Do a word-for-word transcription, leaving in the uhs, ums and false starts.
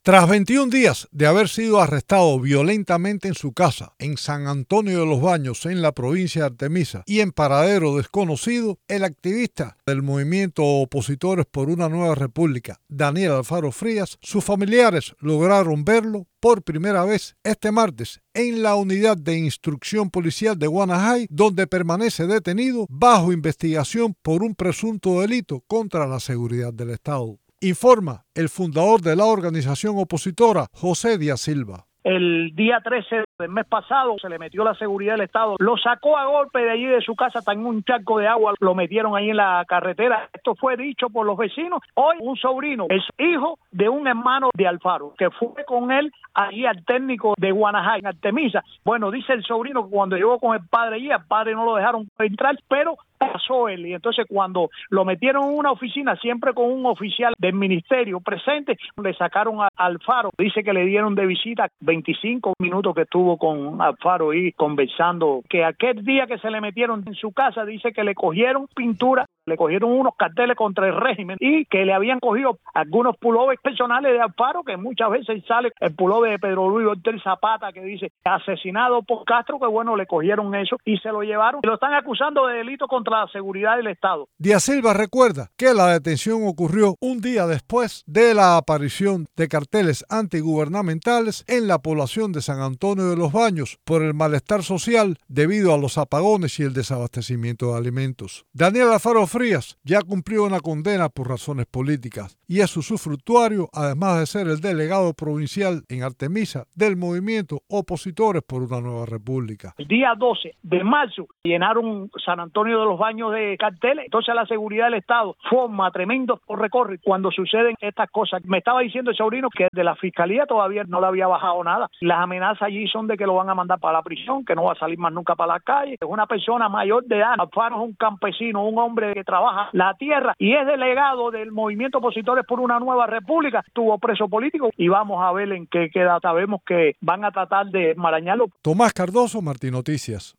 Tras veintiún días de haber sido arrestado violentamente en su casa en San Antonio de los Baños, en la provincia de Artemisa, y en paradero desconocido, el activista del movimiento Opositores por una Nueva República, Daniel Alfaro Frías, sus familiares lograron verlo por primera vez este martes en la unidad de instrucción policial de Guanajay, donde permanece detenido bajo investigación por un presunto delito contra la seguridad del Estado. Informa el fundador de la organización opositora, José Díaz Silva. El día trece del mes pasado se le metió la seguridad del Estado, lo sacó a golpe de allí de su casa, hasta en un charco de agua, lo metieron ahí en la carretera. Esto fue dicho por los vecinos. Hoy un sobrino, es hijo de un hermano de Alfaro, que fue con él allí al técnico de Guanajay, en Artemisa. Bueno, dice el sobrino que cuando llegó con el padre allí, al padre no lo dejaron entrar, pero pasó él, y entonces cuando lo metieron en una oficina, siempre con un oficial del ministerio presente, le sacaron a Alfaro. Dice que le dieron de visita veinticinco minutos que estuvo con Alfaro ahí conversando, que aquel día que se le metieron en su casa, dice que le cogieron pintura, le cogieron unos carteles contra el régimen y que le habían cogido algunos pullovers personales de Alfaro, que muchas veces sale el pullover de Pedro Luis Ortiz Zapata que dice asesinado por Castro, que bueno, le cogieron eso y se lo llevaron. Lo están acusando de delito contra la seguridad del Estado. Díaz Silva recuerda que la detención ocurrió un día después de la aparición de carteles antigubernamentales en la población de San Antonio de los Baños por el malestar social debido a los apagones y el desabastecimiento de alimentos. Daniel Alfaro Frías ya cumplió una condena por razones políticas y es su usufructuario, además de ser el delegado provincial en Artemisa del movimiento Opositores por una Nueva República. El día doce de marzo llenaron San Antonio de los Baños de carteles, entonces la seguridad del Estado forma tremendo recorrido cuando suceden estas cosas. Me estaba diciendo el sobrino que de la fiscalía todavía no le había bajado nada. Las amenazas allí son de que lo van a mandar para la prisión, que no va a salir más nunca para la calle. Es una persona mayor de edad. Alfaro es un campesino, un hombre que trabaja la tierra y es delegado del movimiento Opositores por una Nueva República. Estuvo preso político y vamos a ver en qué queda. Sabemos que van a tratar de enmarañarlo. Tomás Cardoso, Martín Noticias.